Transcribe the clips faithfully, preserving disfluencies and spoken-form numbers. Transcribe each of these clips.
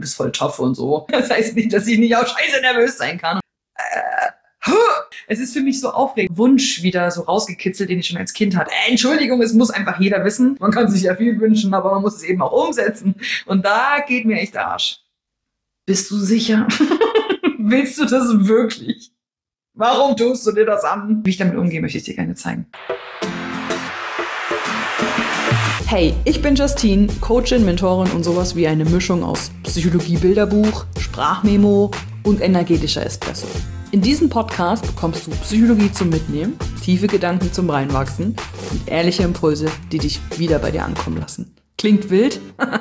Du bist voll tough und so. Das heißt nicht, dass ich nicht auch scheiße nervös sein kann. Äh, es ist für mich so aufregend. Wunsch wieder so rausgekitzelt, den ich schon als Kind hatte. Äh, Entschuldigung, es muss einfach jeder wissen. Man kann sich ja viel wünschen, aber man muss es eben auch umsetzen. Und da geht mir echt der Arsch. Bist du sicher? Willst du das wirklich? Warum tust du dir das an? Wie ich damit umgehe, möchte ich dir gerne zeigen. Hey, ich bin Justine, Coachin, Mentorin und sowas wie eine Mischung aus Psychologie-Bilderbuch, Sprachmemo und energetischer Espresso. In diesem Podcast bekommst du Psychologie zum Mitnehmen, tiefe Gedanken zum Reinwachsen und ehrliche Impulse, die dich wieder bei dir ankommen lassen. Klingt wild?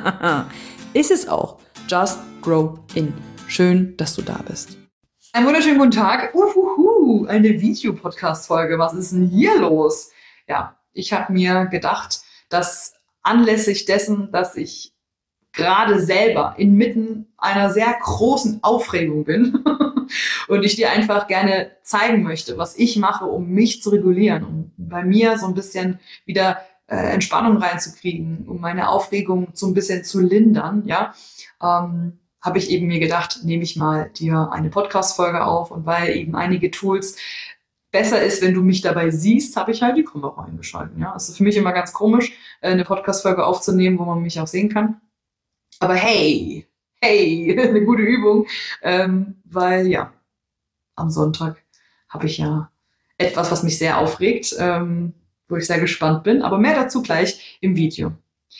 Ist es auch. Just grow in. Schön, dass du da bist. Einen wunderschönen guten Tag. Uhuhu, eine Videopodcast-Folge. Was ist denn hier los? Ja, ich habe mir gedacht, dass anlässlich dessen, dass ich gerade selber inmitten einer sehr großen Aufregung bin und ich dir einfach gerne zeigen möchte, was ich mache, um mich zu regulieren, um bei mir so ein bisschen wieder äh, Entspannung reinzukriegen, um meine Aufregung so ein bisschen zu lindern, ja, ähm, habe ich eben mir gedacht, nehme ich mal dir eine Podcast-Folge auf, und weil eben einige Tools besser ist, wenn du mich dabei siehst, habe ich halt die Kamera eingeschalten. Ja, es ist für mich immer ganz komisch, eine Podcast-Folge aufzunehmen, wo man mich auch sehen kann. Aber hey, hey, eine gute Übung, ähm, weil ja, am Sonntag habe ich ja etwas, was mich sehr aufregt, ähm, wo ich sehr gespannt bin. Aber mehr dazu gleich im Video.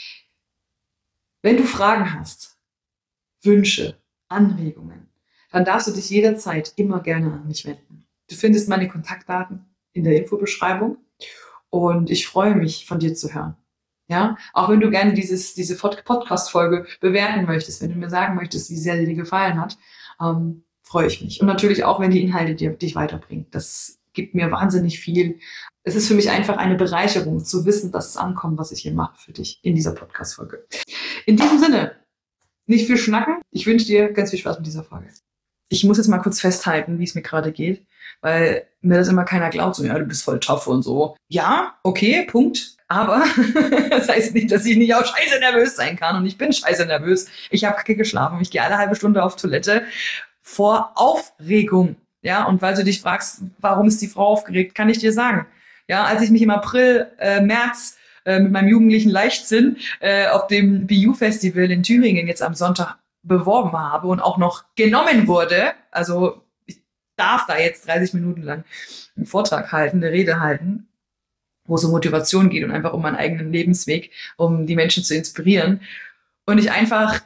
Wenn du Fragen hast, Wünsche, Anregungen, dann darfst du dich jederzeit immer gerne an mich wenden. Du findest meine Kontaktdaten in der Infobeschreibung und ich freue mich, von dir zu hören. Ja, auch wenn du gerne dieses, diese Podcast-Folge bewerten möchtest, wenn du mir sagen möchtest, wie sehr sie dir gefallen hat, ähm, freue ich mich. Und natürlich auch, wenn die Inhalte dir, dich weiterbringen. Das gibt mir wahnsinnig viel. Es ist für mich einfach eine Bereicherung, zu wissen, dass es ankommt, was ich hier mache für dich in dieser Podcast-Folge. In diesem Sinne, nicht viel schnacken. Ich wünsche dir ganz viel Spaß mit dieser Folge. Ich muss jetzt mal kurz festhalten, wie es mir gerade geht, weil mir das immer keiner glaubt, so, ja, du bist voll tough und so. Ja, okay, Punkt. Aber das heißt nicht, dass ich nicht auch scheiße nervös sein kann. Und ich bin scheiße nervös. Ich habe kacke geschlafen. Ich gehe alle halbe Stunde auf Toilette vor Aufregung. Ja, und weil du dich fragst, warum ist die Frau aufgeregt, kann ich dir sagen. Ja, als ich mich im April, äh, März äh, mit meinem jugendlichen Leichtsinn äh, auf dem B U-Festival in Thüringen jetzt am Sonntag beworben habe und auch noch genommen wurde, also ich darf da jetzt dreißig Minuten lang einen Vortrag halten, eine Rede halten, wo es um Motivation geht und einfach um meinen eigenen Lebensweg, um die Menschen zu inspirieren. Und ich einfach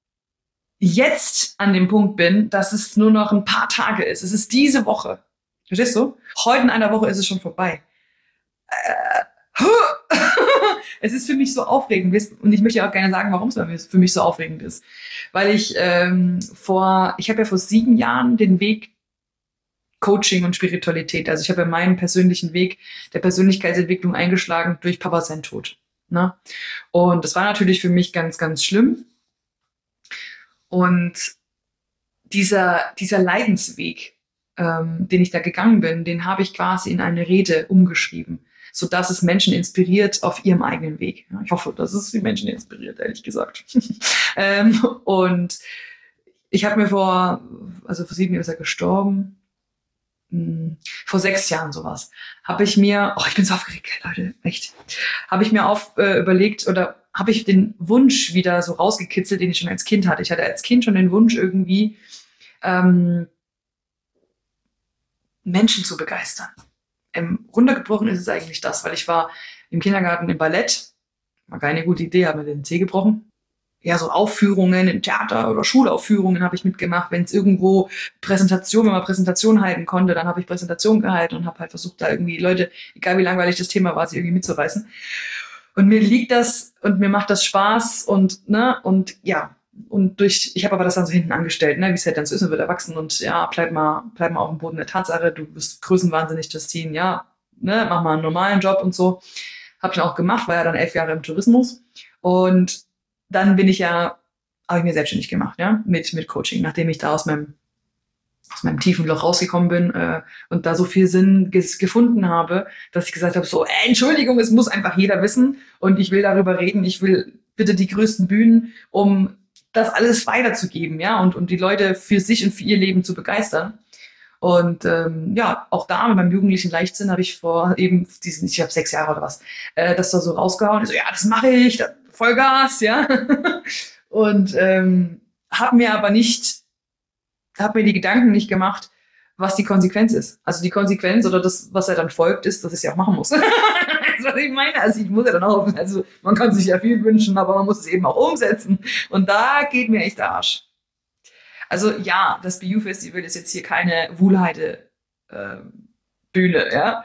jetzt an dem Punkt bin, dass es nur noch ein paar Tage ist. Es ist diese Woche. Verstehst du? Heute in einer Woche ist es schon vorbei. Äh, es ist für mich so aufregend. Und ich möchte auch gerne sagen, warum es für mich so aufregend ist. Weil ich ähm, vor, ich habe ja vor sieben Jahren den Weg Coaching und Spiritualität. Also ich habe ja meinen persönlichen Weg der Persönlichkeitsentwicklung eingeschlagen durch Papa sein Tod. Ne? Und das war natürlich für mich ganz, ganz schlimm. Und dieser, dieser Leidensweg, ähm, den ich da gegangen bin, den habe ich quasi in eine Rede umgeschrieben, sodass es Menschen inspiriert auf ihrem eigenen Weg. Ja, ich hoffe, dass es die Menschen inspiriert, ehrlich gesagt. ähm, und ich habe mir vor, also vor sieben Jahren ist er gestorben, vor sechs Jahren sowas, habe ich mir, oh, ich bin so aufgeregt, Leute, echt, habe ich mir auf, äh, überlegt oder habe ich den Wunsch wieder so rausgekitzelt, den ich schon als Kind hatte. Ich hatte als Kind schon den Wunsch irgendwie, ähm, Menschen zu begeistern. Ähm, runtergebrochen ist es eigentlich das, weil ich war im Kindergarten im Ballett, war keine gute Idee, habe mir den Zeh gebrochen. Ja, so Aufführungen im Theater oder Schulaufführungen habe ich mitgemacht. Wenn es irgendwo Präsentation, wenn man Präsentation halten konnte, dann habe ich Präsentation gehalten und habe halt versucht, da irgendwie Leute, egal wie langweilig das Thema war, sie irgendwie mitzureißen. Und mir liegt das und mir macht das Spaß und ne und ja und durch, ich habe aber das dann so hinten angestellt, ne, wie es halt dann so ist, man wird erwachsen und ja, bleib mal, bleib mal auf dem Boden der Tatsache, du bist größenwahnsinnig, Justine, ja, ne, mach mal einen normalen Job und so. Habe ich dann auch gemacht, war ja dann elf Jahre im Tourismus und dann bin ich ja, habe ich mir selbstständig gemacht, ja, mit mit Coaching, nachdem ich da aus meinem aus meinem tiefen Loch rausgekommen bin äh, und da so viel Sinn ges- gefunden habe, dass ich gesagt habe, so, äh, Entschuldigung, es muss einfach jeder wissen und ich will darüber reden, ich will bitte die größten Bühnen, um das alles weiterzugeben, ja, und, und die Leute für sich und für ihr Leben zu begeistern. Und ähm, ja, auch da mit meinem jugendlichen Leichtsinn habe ich vor eben diesen, ich habe sechs Jahre oder was, äh, das da so rausgehauen. Ich so, ja, das mache ich, das, Vollgas, ja. Und ähm, habe mir aber nicht, habe mir die Gedanken nicht gemacht, was die Konsequenz ist. Also die Konsequenz oder das, was er dann folgt, ist, dass ich es ja auch machen muss. Das ist, was ich meine. Also ich muss ja dann auch, also man kann sich ja viel wünschen, aber man muss es eben auch umsetzen. Und da geht mir echt der Arsch. Also ja, das B U Festival ist jetzt hier keine Wuhlheide äh, Bühne, ja.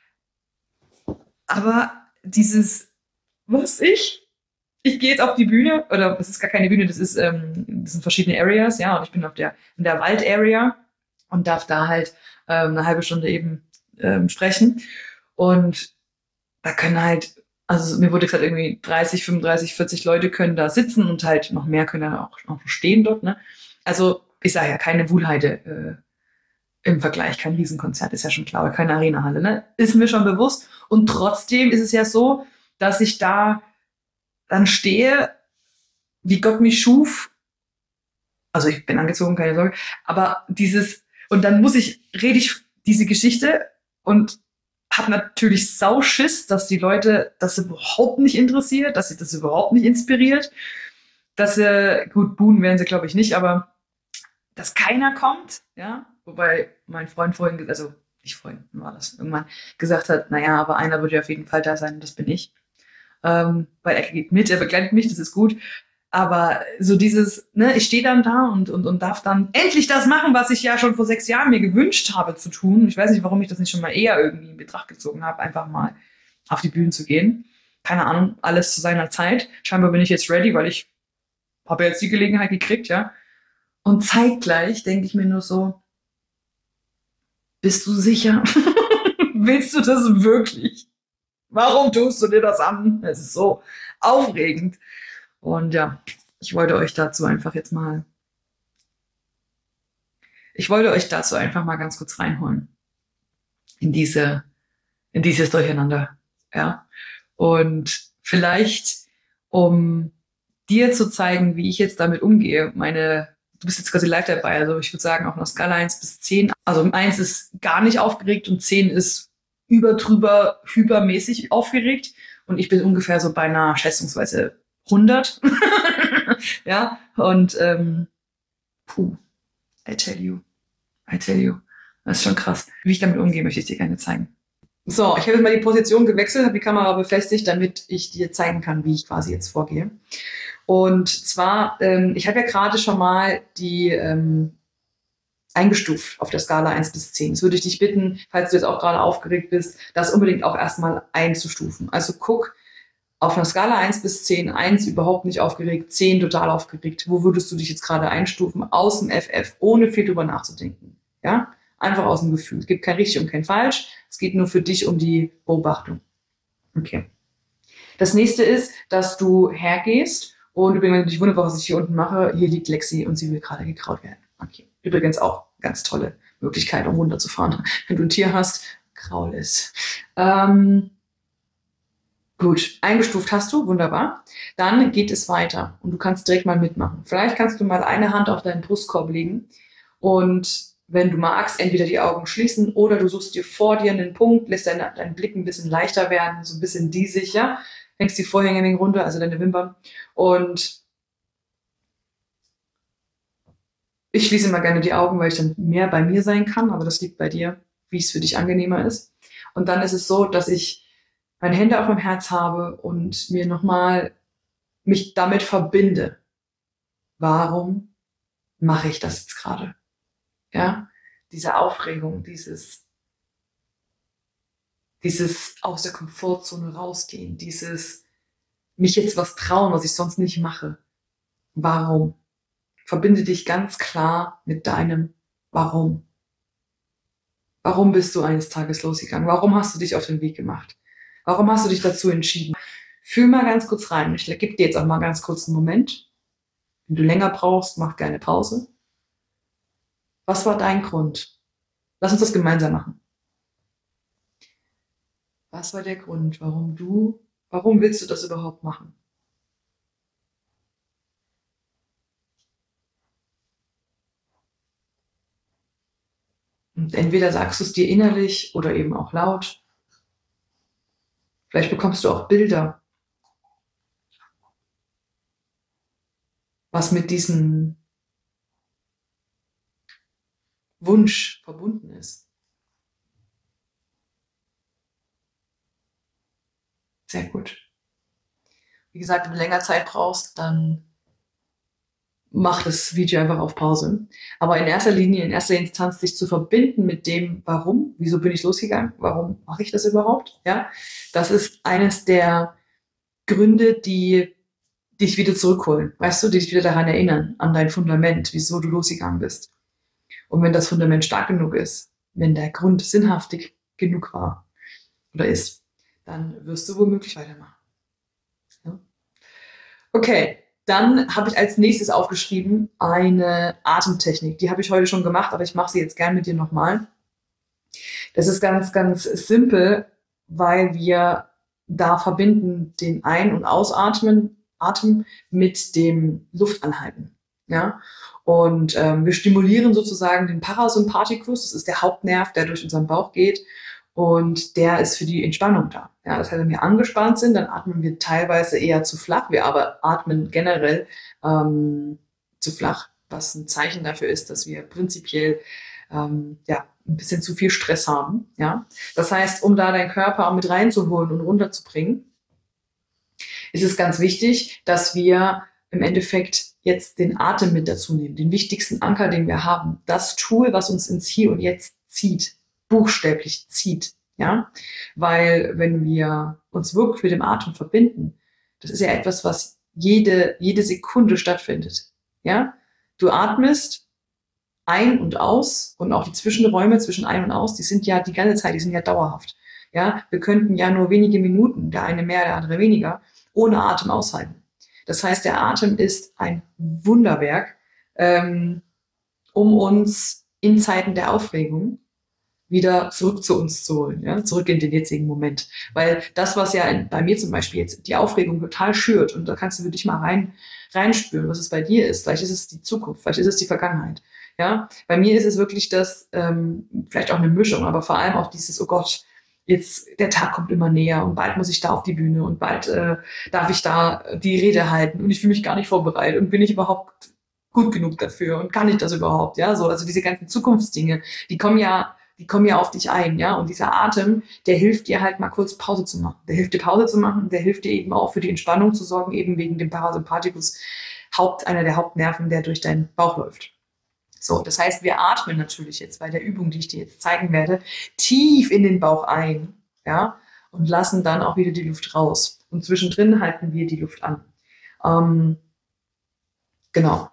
Aber dieses, was ich, ich gehe jetzt auf die Bühne, oder das ist gar keine Bühne, das ist, ähm, das sind verschiedene Areas, ja, und ich bin auf der, in der Wald-Area und darf da halt ähm, eine halbe Stunde eben ähm, sprechen. Und da können halt, also mir wurde gesagt, irgendwie dreißig, fünfunddreißig, vierzig Leute können da sitzen und halt noch mehr können dann auch, auch stehen dort, ne. Also ich sage ja, keine Wuhlheide äh, im Vergleich, kein Riesenkonzert, ist ja schon klar, keine Arenahalle, ne? Ist mir schon bewusst. Und trotzdem ist es ja so, dass ich da dann stehe, wie Gott mich schuf. Also ich bin angezogen, keine Sorge. Aber dieses, und dann muss ich, rede ich diese Geschichte und habe natürlich Sauschiss, dass die Leute das überhaupt nicht interessiert, dass sie das überhaupt nicht inspiriert. Dass sie, gut, buhen werden sie, glaube ich, nicht, aber dass keiner kommt, ja, wobei mein Freund vorhin, also nicht Freund, war das, irgendwann gesagt hat, naja, aber einer wird ja auf jeden Fall da sein, das bin ich. Ähm, weil er geht mit, er begleitet mich, das ist gut. Aber so dieses, ne, ich stehe dann da und, und, und darf dann endlich das machen, was ich ja schon vor sechs Jahren mir gewünscht habe zu tun. Ich weiß nicht, warum ich das nicht schon mal eher irgendwie in Betracht gezogen habe, einfach mal auf die Bühne zu gehen. Keine Ahnung, alles zu seiner Zeit. Scheinbar bin ich jetzt ready, weil ich habe jetzt die Gelegenheit gekriegt, ja. Und zeitgleich denke ich mir nur so, bist du sicher? Willst du das wirklich? Warum tust du dir das an? Es ist so aufregend. Und ja, ich wollte euch dazu einfach jetzt mal, ich wollte euch dazu einfach mal ganz kurz reinholen. In diese, in dieses Durcheinander. Ja. Und vielleicht, um dir zu zeigen, wie ich jetzt damit umgehe, meine, du bist jetzt quasi live dabei, also ich würde sagen, auf einer Skala eins bis zehn. Also eins ist gar nicht aufgeregt und zehn ist über, drüber, hypermäßig aufgeregt. Und ich bin ungefähr so bei einer schätzungsweise hundert. Ja, und ähm, puh, I tell you, I tell you. Das ist schon krass. Wie ich damit umgehe, möchte ich dir gerne zeigen. So, ich habe jetzt mal die Position gewechselt, habe die Kamera befestigt, damit ich dir zeigen kann, wie ich quasi jetzt vorgehe. Und zwar, ähm, ich habe ja gerade schon mal die ähm, eingestuft auf der Skala eins bis zehn. Das würde ich dich bitten, falls du jetzt auch gerade aufgeregt bist, das unbedingt auch erstmal einzustufen. Also guck auf einer Skala eins bis zehn, eins überhaupt nicht aufgeregt, zehn total aufgeregt. Wo würdest du dich jetzt gerade einstufen? Aus dem F F, ohne viel drüber nachzudenken. Ja? Einfach aus dem Gefühl. Es gibt kein richtig und kein falsch. Es geht nur für dich um die Beobachtung. Okay. Das nächste ist, dass du hergehst und übrigens, wenn du dich wunderst, was ich hier unten mache, hier liegt Lexi und sie will gerade gekraut werden. Okay. Übrigens auch ganz tolle Möglichkeit, um runterzufahren. Wenn du ein Tier hast, kraul es. Ähm, gut, eingestuft hast du, wunderbar. Dann geht es weiter und du kannst direkt mal mitmachen. Vielleicht kannst du mal eine Hand auf deinen Brustkorb legen und wenn du magst, entweder die Augen schließen oder du suchst dir vor dir einen Punkt, lässt deinen, deinen Blick ein bisschen leichter werden, so ein bisschen diesig, ja. Hängst die Vorhänge ein wenig runter, also deine Wimpern. Und ich schließe mal gerne die Augen, weil ich dann mehr bei mir sein kann, aber das liegt bei dir, wie es für dich angenehmer ist. Und dann ist es so, dass ich meine Hände auf meinem Herz habe und mir nochmal mich damit verbinde. Warum mache ich das jetzt gerade? Ja, diese Aufregung, dieses, dieses aus der Komfortzone rausgehen, dieses mich jetzt was trauen, was ich sonst nicht mache. Warum? Verbinde dich ganz klar mit deinem Warum. Warum bist du eines Tages losgegangen? Warum hast du dich auf den Weg gemacht? Warum hast du dich dazu entschieden? Fühl mal ganz kurz rein. Ich gebe dir jetzt auch mal ganz kurz einen Moment. Wenn du länger brauchst, mach gerne Pause. Was war dein Grund? Lass uns das gemeinsam machen. Was war der Grund, warum du, warum willst du das überhaupt machen? Und entweder sagst du es dir innerlich oder eben auch laut. Vielleicht bekommst du auch Bilder, was mit diesem Wunsch verbunden ist. Sehr gut. Wie gesagt, wenn du länger Zeit brauchst, dann mach das Video einfach auf Pause. Aber in erster Linie, in erster Instanz, dich zu verbinden mit dem, warum, wieso bin ich losgegangen, warum mache ich das überhaupt, ja, das ist eines der Gründe, die dich wieder zurückholen, weißt du, die dich wieder daran erinnern, an dein Fundament, wieso du losgegangen bist. Und wenn das Fundament stark genug ist, wenn der Grund sinnhaftig genug war oder ist, dann wirst du womöglich weitermachen. Ja? Okay. Dann habe ich als nächstes aufgeschrieben eine Atemtechnik. Die habe ich heute schon gemacht, aber ich mache sie jetzt gern mit dir nochmal. Das ist ganz, ganz simpel, weil wir da verbinden den Ein- und Ausatmen, Atem mit dem Luftanhalten. Ja? Und ähm, wir stimulieren sozusagen den Parasympathikus. Das ist der Hauptnerv, der durch unseren Bauch geht. Und der ist für die Entspannung da. Ja, das heißt, wenn wir angespannt sind, dann atmen wir teilweise eher zu flach. Wir aber atmen generell ähm, zu flach, was ein Zeichen dafür ist, dass wir prinzipiell ähm, ja, ein bisschen zu viel Stress haben. Ja, das heißt, um da deinen Körper auch mit reinzuholen und runterzubringen, ist es ganz wichtig, dass wir im Endeffekt jetzt den Atem mit dazu nehmen, den wichtigsten Anker, den wir haben, das Tool, was uns ins Hier und Jetzt zieht. Buchstäblich zieht, ja, weil wenn wir uns wirklich mit dem Atem verbinden, das ist ja etwas, was jede, jede Sekunde stattfindet, ja, du atmest ein und aus und auch die Zwischenräume zwischen ein und aus, die sind ja die ganze Zeit, die sind ja dauerhaft, ja, wir könnten ja nur wenige Minuten, der eine mehr, der andere weniger, ohne Atem aushalten. Das heißt, der Atem ist ein Wunderwerk, ähm, um uns in Zeiten der Aufregung wieder zurück zu uns zu holen, ja, zurück in den jetzigen Moment. Weil das, was ja in, bei mir zum Beispiel jetzt die Aufregung total schürt, und da kannst du wirklich mal rein, reinspüren, was es bei dir ist. Vielleicht ist es die Zukunft, vielleicht ist es die Vergangenheit. Ja, bei mir ist es wirklich das, ähm, vielleicht auch eine Mischung, aber vor allem auch dieses, oh Gott, jetzt der Tag kommt immer näher und bald muss ich da auf die Bühne und bald äh, darf ich da die Rede halten und ich fühle mich gar nicht vorbereitet und bin ich überhaupt gut genug dafür und kann ich das überhaupt, ja, so, also diese ganzen Zukunftsdinge, die kommen ja die kommen ja auf dich ein, ja, und dieser Atem, der hilft dir halt mal kurz Pause zu machen. Der hilft dir Pause zu machen, der hilft dir eben auch für die Entspannung zu sorgen, eben wegen dem Parasympathikus, Haupt, einer der Hauptnerven, der durch deinen Bauch läuft. So, das heißt, wir atmen natürlich jetzt bei der Übung, die ich dir jetzt zeigen werde, tief in den Bauch ein, ja, und lassen dann auch wieder die Luft raus. Und zwischendrin halten wir die Luft an. Ähm, genau.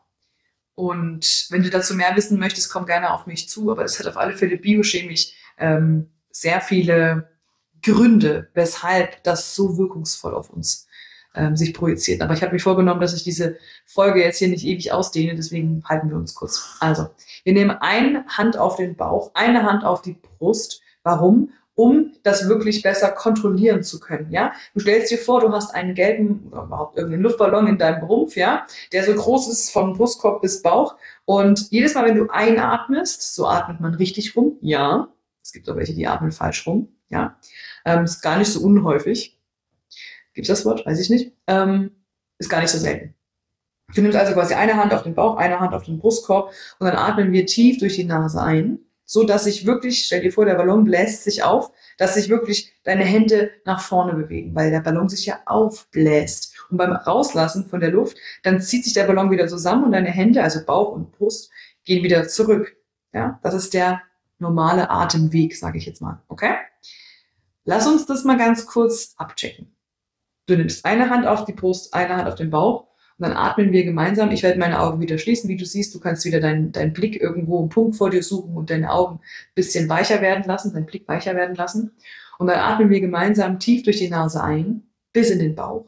Und wenn du dazu mehr wissen möchtest, komm gerne auf mich zu. Aber es hat auf alle Fälle biochemisch ähm, sehr viele Gründe, weshalb das so wirkungsvoll auf uns ähm, sich projiziert. Aber ich habe mir vorgenommen, dass ich diese Folge jetzt hier nicht ewig ausdehne. Deswegen halten wir uns kurz. Also, wir nehmen eine Hand auf den Bauch, eine Hand auf die Brust. Warum? Um das wirklich besser kontrollieren zu können, ja. Du stellst dir vor, du hast einen gelben oder überhaupt irgendeinen Luftballon in deinem Rumpf, ja, der so groß ist vom Brustkorb bis Bauch. Und jedes Mal, wenn du einatmest, so atmet man richtig rum, ja. Es gibt auch welche, die atmen falsch rum, ja. Ähm, ist gar nicht so unhäufig. Gibt's das Wort? Weiß ich nicht. Ähm, ist gar nicht so selten. Du nimmst also quasi eine Hand auf den Bauch, eine Hand auf den Brustkorb und dann atmen wir tief durch die Nase ein, so dass sich wirklich, stell dir vor, der Ballon bläst sich auf, dass sich wirklich deine Hände nach vorne bewegen, weil der Ballon sich ja aufbläst. Und beim Rauslassen von der Luft, dann zieht sich der Ballon wieder zusammen und deine Hände, also Bauch und Brust, gehen wieder zurück. Ja, das ist der normale Atemweg, sage ich jetzt mal. Okay? Lass uns das mal ganz kurz abchecken. Du nimmst eine Hand auf die Brust, eine Hand auf den Bauch. Und dann atmen wir gemeinsam. Ich werde meine Augen wieder schließen. Wie du siehst, du kannst wieder deinen deinen Blick irgendwo einen Punkt vor dir suchen und deine Augen ein bisschen weicher werden lassen, deinen Blick weicher werden lassen. Und dann atmen wir gemeinsam tief durch die Nase ein, bis in den Bauch.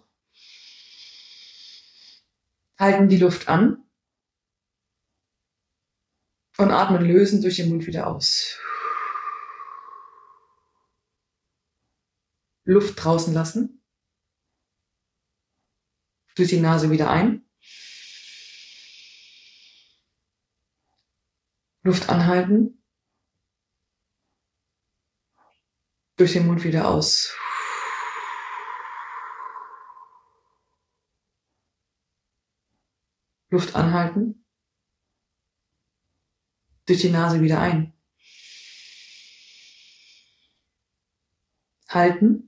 Halten die Luft an und atmen lösend durch den Mund wieder aus. Luft draußen lassen. Durch die Nase wieder ein. Luft anhalten. Durch den Mund wieder aus. Luft anhalten. Durch die Nase wieder ein. Halten.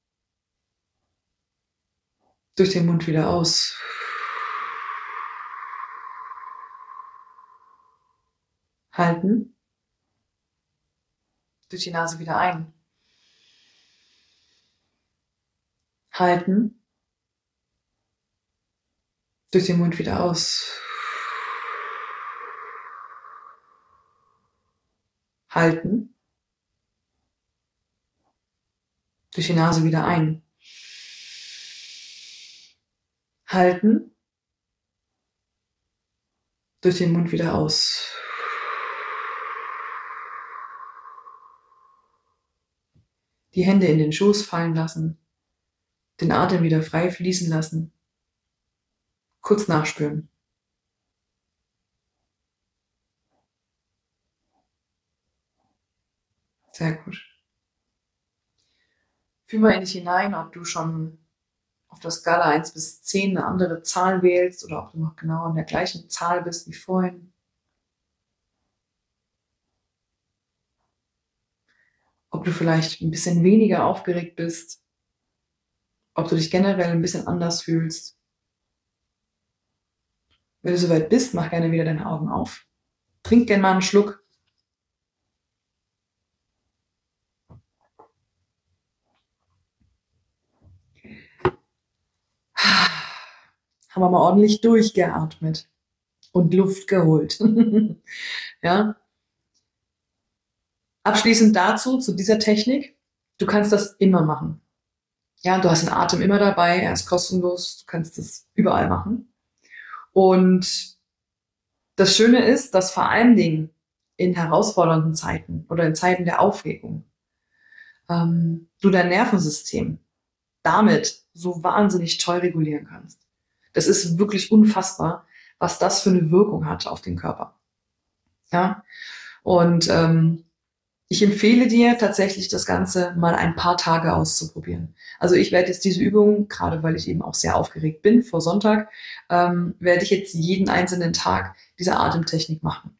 Durch den Mund wieder aus. Halten. Durch die Nase wieder ein. Halten. Durch den Mund wieder aus. Halten. Durch die Nase wieder ein. Halten. Durch den Mund wieder aus. Die Hände in den Schoß fallen lassen. Den Atem wieder frei fließen lassen. Kurz nachspüren. Sehr gut. Fühl mal in dich hinein, ob du schon auf der Skala eins bis zehn eine andere Zahl wählst oder ob du noch genau an der gleichen Zahl bist wie vorhin. Ob du vielleicht ein bisschen weniger aufgeregt bist. Ob du dich generell ein bisschen anders fühlst. Wenn du soweit bist, mach gerne wieder deine Augen auf. Trink gerne mal einen Schluck. Haben wir mal ordentlich durchgeatmet und Luft geholt. Ja. Abschließend dazu, zu dieser Technik, du kannst das immer machen. Ja, du hast den Atem immer dabei, er ist kostenlos, du kannst das überall machen. Und das Schöne ist, dass vor allen Dingen in herausfordernden Zeiten oder in Zeiten der Aufregung ähm, du dein Nervensystem damit so wahnsinnig toll regulieren kannst. Das ist wirklich unfassbar, was das für eine Wirkung hat auf den Körper. Ja, und ähm, ich empfehle dir tatsächlich, das Ganze mal ein paar Tage auszuprobieren. Also ich werde jetzt diese Übung, gerade weil ich eben auch sehr aufgeregt bin vor Sonntag, ähm, werde ich jetzt jeden einzelnen Tag diese Atemtechnik machen.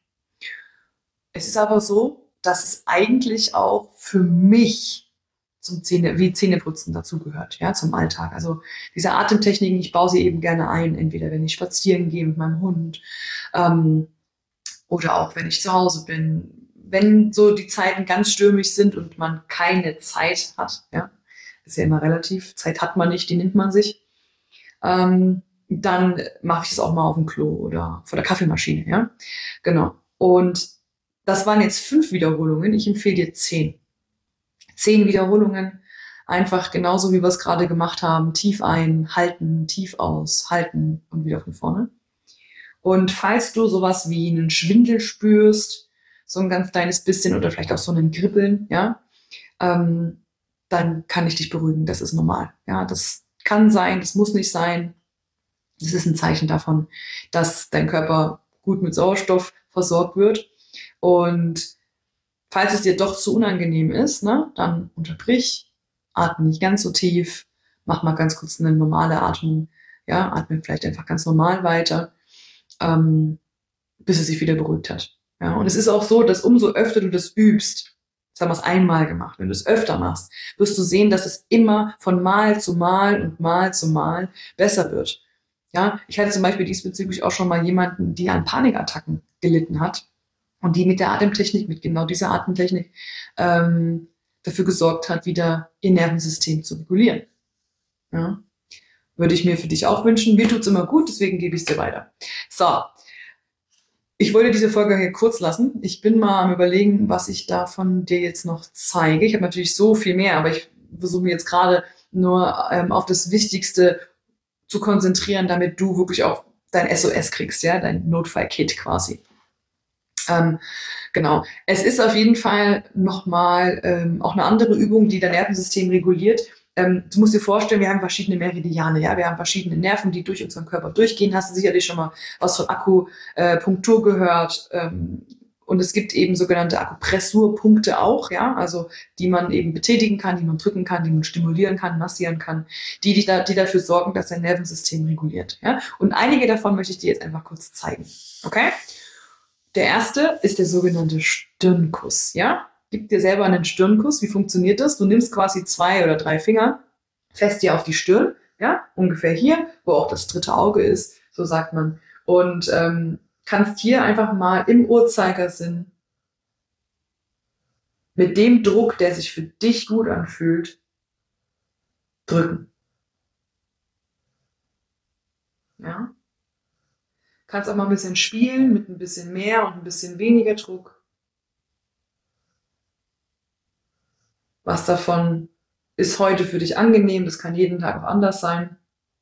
Es ist aber so, dass es eigentlich auch für mich zum Zähne, wie Zähneputzen dazugehört, ja, zum Alltag. Also diese Atemtechniken, ich baue sie eben gerne ein, entweder wenn ich spazieren gehe mit meinem Hund ähm, oder auch wenn ich zu Hause bin. Wenn so die Zeiten ganz stürmisch sind und man keine Zeit hat, ja, ist ja immer relativ, Zeit hat man nicht, die nimmt man sich, ähm, dann mache ich das auch mal auf dem Klo oder vor der Kaffeemaschine, ja, genau. Und das waren jetzt fünf Wiederholungen, ich empfehle dir zehn. Zehn Wiederholungen, einfach genauso wie wir es gerade gemacht haben, tief ein, halten, tief aus, halten und wieder von vorne. Und falls du sowas wie einen Schwindel spürst, so ein ganz kleines bisschen oder vielleicht auch so einen Kribbeln, ja, ähm, dann kann ich dich beruhigen, das ist normal. Ja, das kann sein, das muss nicht sein. Das ist ein Zeichen davon, dass dein Körper gut mit Sauerstoff versorgt wird. Und falls es dir doch zu unangenehm ist, ne, dann unterbrich, atme nicht ganz so tief, mach mal ganz kurz eine normale Atmung, ja, atme vielleicht einfach ganz normal weiter, ähm, bis es sich wieder beruhigt hat. Ja, und es ist auch so, dass umso öfter du das übst, jetzt haben wir es einmal gemacht, wenn du es öfter machst, wirst du sehen, dass es immer von Mal zu Mal und Mal zu Mal besser wird. Ja, ich hatte zum Beispiel diesbezüglich auch schon mal jemanden, die an Panikattacken gelitten hat und die mit der Atemtechnik, mit genau dieser Atemtechnik, ähm, dafür gesorgt hat, wieder ihr Nervensystem zu regulieren. Ja, würde ich mir für dich auch wünschen. Mir tut's immer gut, deswegen gebe ich es dir weiter. So. Ich wollte diese Folge hier kurz lassen. Ich bin mal am Überlegen, was ich davon dir jetzt noch zeige. Ich habe natürlich so viel mehr, aber ich versuche mir jetzt gerade nur ähm, auf das Wichtigste zu konzentrieren, damit du wirklich auch dein S O S kriegst, ja, dein Notfall-Kit quasi. Ähm, genau. Es ist auf jeden Fall nochmal ähm, auch eine andere Übung, die dein Nervensystem reguliert. Ähm, du musst dir vorstellen, wir haben verschiedene Meridiane, ja, wir haben verschiedene Nerven, die durch unseren Körper durchgehen. Hast du sicherlich schon mal was von Akupunktur gehört. Ähm, und Und es gibt eben sogenannte Akupressurpunkte auch, ja, also die man eben betätigen kann, die man drücken kann, die man stimulieren kann, massieren kann, die, die, da, die dafür sorgen, dass dein Nervensystem reguliert. Ja? Und einige davon möchte ich dir jetzt einfach kurz zeigen. Okay? Der erste ist der sogenannte Stirnkuss. Ja? Gib dir selber einen Stirnkuss. Wie funktioniert das? Du nimmst quasi zwei oder drei Finger fest dir auf die Stirn, ja, ungefähr hier, wo auch das dritte Auge ist, so sagt man. Und ähm, kannst hier einfach mal im Uhrzeigersinn mit dem Druck, der sich für dich gut anfühlt, drücken. Ja. Kannst auch mal ein bisschen spielen mit ein bisschen mehr und ein bisschen weniger Druck. Was davon ist heute für dich angenehm? Das kann jeden Tag auch anders sein.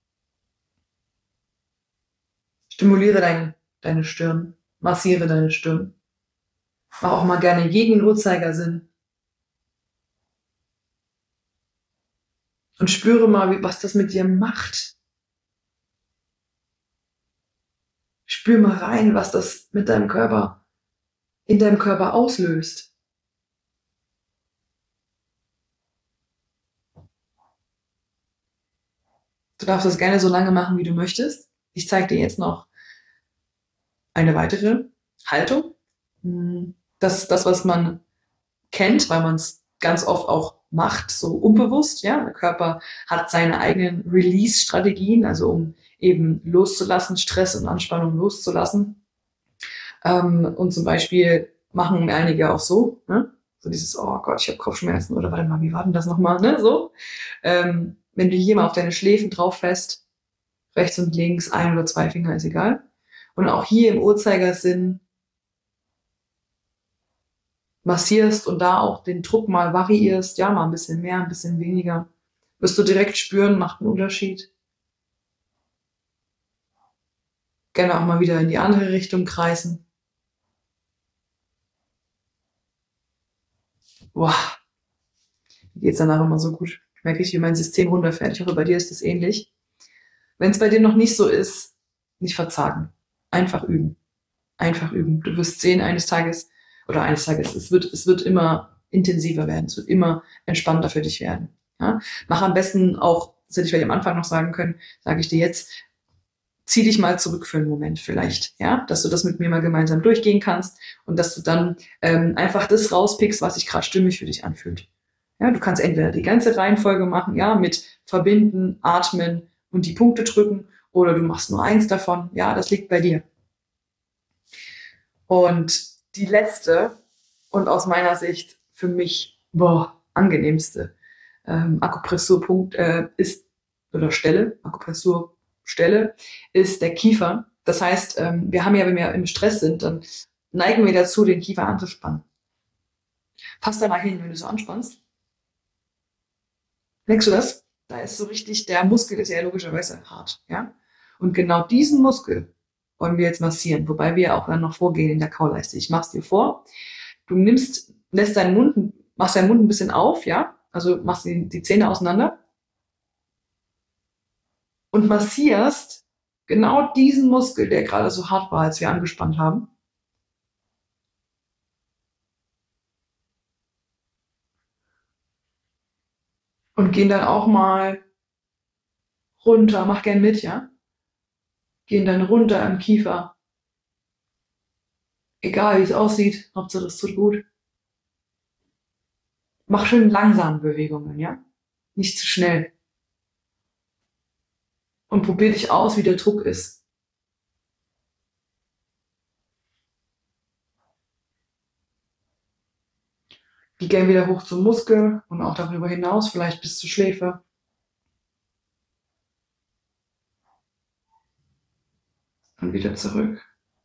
Stimuliere dein, deine Stirn, massiere deine Stirn. Mach auch mal gerne jeden Uhrzeigersinn. Und spüre mal, was das mit dir macht. Spür mal rein, was das mit deinem Körper, in deinem Körper auslöst. Du darfst das gerne so lange machen, wie du möchtest. Ich zeige dir jetzt noch eine weitere Haltung. Das ist das, was man kennt, weil man es ganz oft auch macht, so unbewusst. Ja, der Körper hat seine eigenen Release-Strategien, also um eben loszulassen, Stress und Anspannung loszulassen. Und zum Beispiel machen einige auch so, ne? So dieses, oh Gott, ich habe Kopfschmerzen oder warte mal, wie war denn das nochmal, ne? So. Ähm, wenn du hier mal auf deine Schläfen drauf fährst, rechts und links, ein oder zwei Finger, ist egal. Und auch hier im Uhrzeigersinn massierst und da auch den Druck mal variierst, ja, mal ein bisschen mehr, ein bisschen weniger, wirst du direkt spüren, macht einen Unterschied. Gerne auch mal wieder in die andere Richtung kreisen. Boah, mir geht's danach immer so gut. Ich merke ich, wie mein System runterfährt. Ich hoffe, bei dir ist es ähnlich. Wenn es bei dir noch nicht so ist, nicht verzagen. Einfach üben. Einfach üben. Du wirst sehen, eines Tages, oder eines Tages, es wird, es wird immer intensiver werden. Es wird immer entspannter für dich werden. Ja? Mach am besten auch, das hätte ich vielleicht am Anfang noch sagen können, sage ich dir jetzt, zieh dich mal zurück für einen Moment vielleicht, ja, dass du das mit mir mal gemeinsam durchgehen kannst und dass du dann ähm, einfach das rauspickst, was sich gerade stimmig für dich anfühlt. Ja, du kannst entweder die ganze Reihenfolge machen, ja, mit verbinden, atmen und die Punkte drücken, oder du machst nur eins davon, ja, das liegt bei dir. Und die letzte und aus meiner Sicht für mich, boah, angenehmste ähm, Akupressurpunkt äh, ist, oder Stelle, Akupressur Stelle ist der Kiefer. Das heißt, ähm, wir haben ja, wenn wir im Stress sind, dann neigen wir dazu, den Kiefer anzuspannen. Pass da mal hin, wenn du so anspannst. Merkst du das? Da ist so richtig, der Muskel ist ja logischerweise hart, ja? Und genau diesen Muskel wollen wir jetzt massieren, wobei wir auch dann noch vorgehen in der Kauleiste. Ich mach's dir vor. Du nimmst, lässt deinen Mund, machst deinen Mund ein bisschen auf, ja? Also machst die, die Zähne auseinander. Und massierst genau diesen Muskel, der gerade so hart war, als wir angespannt haben. Und gehen dann auch mal runter, mach gern mit, ja? Gehen dann runter im Kiefer. Egal wie es aussieht, Hauptsache das tut gut. Mach schön langsame Bewegungen, ja? Nicht zu schnell. Und probier dich aus, wie der Druck ist. Geh gern wieder hoch zum Muskel und auch darüber hinaus, vielleicht bis zur Schläfe. Und wieder zurück.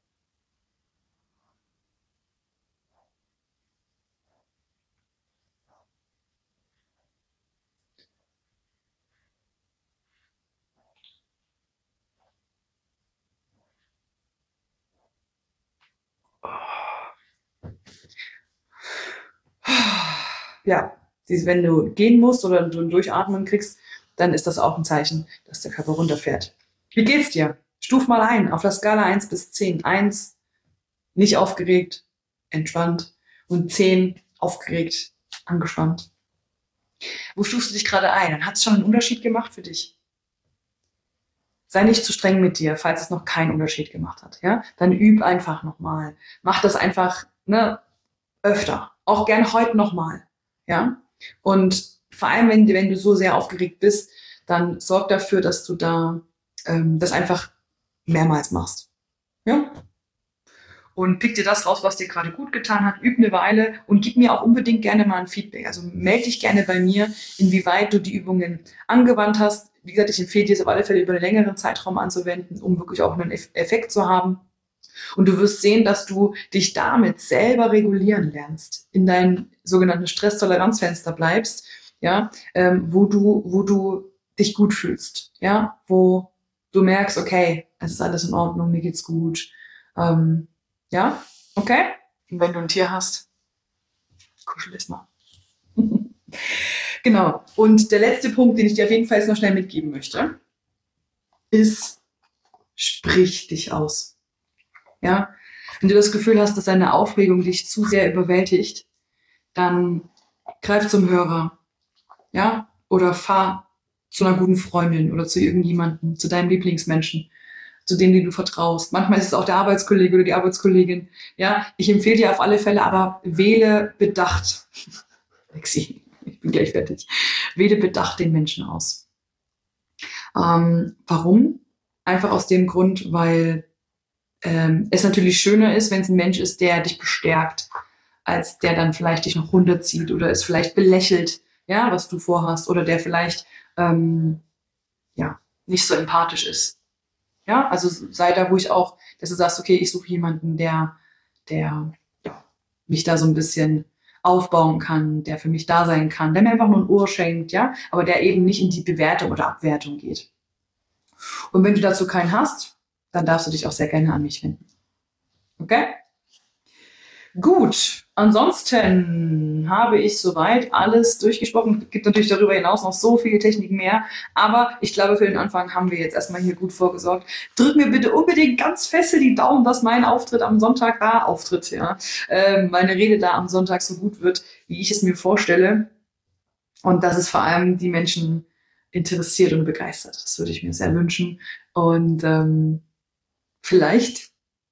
Ja, wenn du gehen musst oder du ein Durchatmen kriegst, dann ist das auch ein Zeichen, dass der Körper runterfährt. Wie geht's dir? Stuf mal ein auf der Skala eins bis zehn. eins, nicht aufgeregt. entspannt und zehn aufgeregt, angespannt. Wo stufst du dich gerade ein? Dann hat es schon einen Unterschied gemacht für dich. Sei nicht zu streng mit dir, falls es noch keinen Unterschied gemacht hat. Ja? Dann üb einfach nochmal. Mach das einfach ne, öfter. Auch gern heute nochmal. Ja? Und vor allem, wenn, wenn du so sehr aufgeregt bist, dann sorg dafür, dass du da ähm, das einfach mehrmals machst. Ja? Und pick dir das raus, was dir gerade gut getan hat, üb eine Weile und gib mir auch unbedingt gerne mal ein Feedback. Also melde dich gerne bei mir, inwieweit du die Übungen angewandt hast. Wie gesagt, ich empfehle dir es auf alle Fälle über einen längeren Zeitraum anzuwenden, um wirklich auch einen Effekt zu haben. Und du wirst sehen, dass du dich damit selber regulieren lernst, in dein sogenanntes Stresstoleranzfenster bleibst, ja, ähm, wo du, wo du dich gut fühlst, ja, wo du merkst, okay, es ist alles in Ordnung, mir geht's gut, ähm, ja, okay. Und wenn du ein Tier hast, kuschel es mal. Genau. Und der letzte Punkt, den ich dir auf jeden Fall jetzt noch schnell mitgeben möchte, ist, sprich dich aus. Ja, wenn du das Gefühl hast, dass deine Aufregung dich zu sehr überwältigt, dann greif zum Hörer, ja, oder fahr zu einer guten Freundin oder zu irgendjemandem, zu deinem Lieblingsmenschen, zu dem, den du vertraust. Manchmal ist es auch der Arbeitskollege oder die Arbeitskollegin. Ja, ich empfehle dir auf alle Fälle, aber wähle bedacht. Lexi, ich bin gleich fertig. Wähle bedacht den Menschen aus. Ähm, warum? Einfach aus dem Grund, weil ähm, es natürlich schöner ist, wenn es ein Mensch ist, der dich bestärkt, als der dann vielleicht dich noch runterzieht oder es vielleicht belächelt, ja, was du vorhast, oder der vielleicht ähm, ja nicht so empathisch ist. Ja, also sei da ruhig auch, dass du sagst, okay, ich suche jemanden, der, der ja, mich da so ein bisschen aufbauen kann, der für mich da sein kann, der mir einfach nur ein Ohr schenkt, ja, aber der eben nicht in die Bewertung oder Abwertung geht. Und wenn du dazu keinen hast, dann darfst du dich auch sehr gerne an mich wenden. Okay? Gut, ansonsten habe ich soweit alles durchgesprochen. Es gibt natürlich darüber hinaus noch so viele Techniken mehr, aber ich glaube, für den Anfang haben wir jetzt erstmal hier gut vorgesorgt. Drück mir bitte unbedingt ganz feste die Daumen, dass mein Auftritt am Sonntag da, Auftritt, ja, äh, meine Rede da am Sonntag so gut wird, wie ich es mir vorstelle, und dass es vor allem die Menschen interessiert und begeistert. Das würde ich mir sehr wünschen, und ähm, vielleicht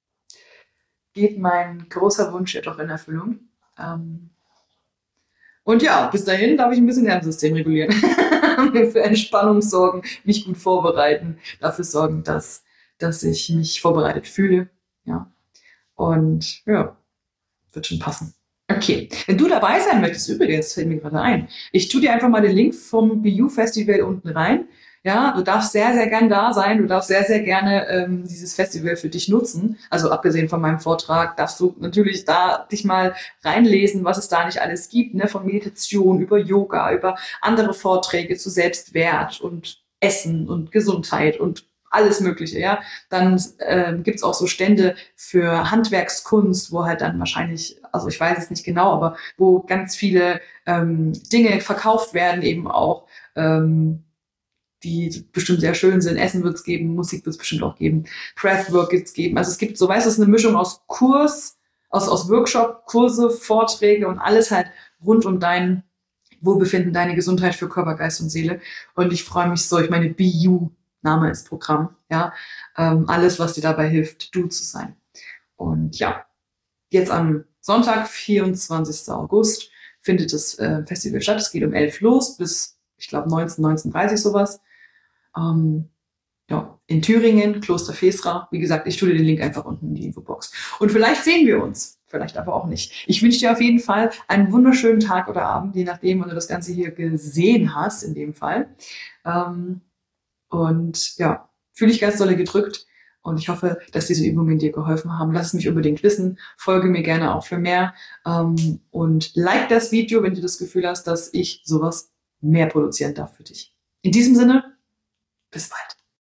geht mein großer Wunsch ja doch in Erfüllung. Ähm und ja, bis dahin darf ich ein bisschen Nervensystem regulieren. Mir für Entspannung sorgen, mich gut vorbereiten, dafür sorgen, dass, dass ich mich vorbereitet fühle. Ja. Und ja, wird schon passen. Okay, wenn du dabei sein möchtest, übrigens, fällt mir gerade ein, ich tue dir einfach mal den Link vom B U Festival unten rein. Ja, du darfst sehr, sehr gern da sein. Du darfst sehr, sehr gerne ähm, dieses Festival für dich nutzen. Also abgesehen von meinem Vortrag darfst du natürlich da dich mal reinlesen, was es da nicht alles gibt, ne? Von Meditation über Yoga, über andere Vorträge zu Selbstwert und Essen und Gesundheit und alles Mögliche, ja. Dann ähm, gibt's auch so Stände für Handwerkskunst, wo halt dann wahrscheinlich, also ich weiß es nicht genau, aber wo ganz viele ähm, Dinge verkauft werden, eben auch ähm, die bestimmt sehr schön sind. Essen wird es geben, Musik wird es bestimmt auch geben, Breathwork wird es geben. Also es gibt, so weißt du, es ist eine Mischung aus Kurs, aus, aus Workshop, Kurse, Vorträge und alles halt rund um dein Wohlbefinden, deine Gesundheit für Körper, Geist und Seele. Und ich freue mich so, ich meine, B U, Name ist Programm, ja, ähm, alles, was dir dabei hilft, du zu sein. Und ja, jetzt am Sonntag, vierundzwanzigsten August, findet das äh, Festival statt. Es geht um elf los bis, ich glaube, neunzehn, neunzehn Uhr dreißig sowas. Ähm, ja, in Thüringen, Kloster Fesra. Wie gesagt, ich tue dir den Link einfach unten in die Infobox. Und vielleicht sehen wir uns, vielleicht aber auch nicht. Ich wünsche dir auf jeden Fall einen wunderschönen Tag oder Abend, je nachdem, wann du das Ganze hier gesehen hast, in dem Fall. Ähm, und ja, fühle dich ganz dolle gedrückt. Und ich hoffe, dass diese Übungen dir geholfen haben. Lass es mich unbedingt wissen. Folge mir gerne auch für mehr. Ähm, und like das Video, wenn du das Gefühl hast, dass ich sowas mehr produzieren darf für dich. In diesem Sinne, bis bald.